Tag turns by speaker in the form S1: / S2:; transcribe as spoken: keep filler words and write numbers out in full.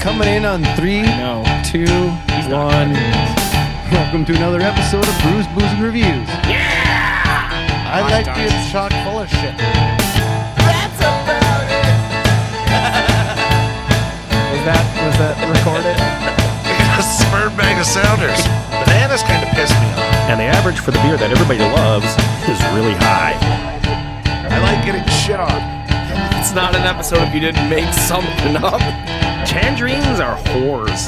S1: coming in on three,
S2: No.
S1: two, one. Welcome to another episode of Brews, Booze, and Reviews.
S2: Yeah!
S3: I like being chock full of shit.
S2: That's about it!
S1: Was that was that recorded?
S3: A smart bag of sounders. Bananas kind of pissed me off.
S4: And the average for the beer that everybody loves is really high.
S3: I like getting shit on.
S2: It's not an episode if you didn't make something up.
S4: Tangerines are whores.